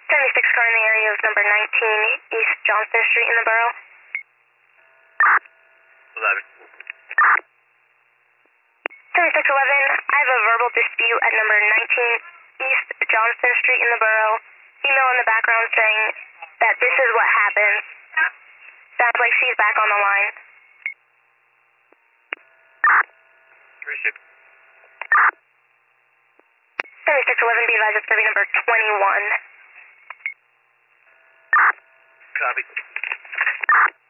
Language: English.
76 car in the area of number 19 East Johnston Street in the borough. 11. 7611, I have a verbal dispute at number 19 East Johnston Street in the borough. Female in the background saying that this is what happens. Sounds like she's back on the line. 36. 7611, be advised it's going to be number 21. Copy.